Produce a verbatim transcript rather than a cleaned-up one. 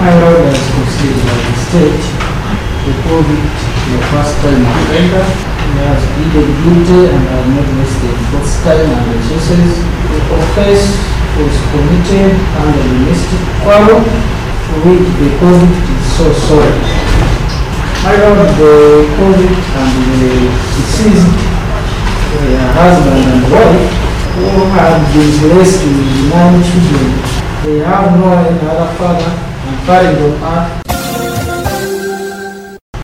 My Lord has considered by the state the COVID the first time offender. He has pleaded guilty and has not wasted both time and resources. The offense was committed under domestic quarrel for which the COVID is so sorry. My Lord, the COVID and the deceased uh, husband and wife who have been blessed with nine children. They have no other father and parent on earth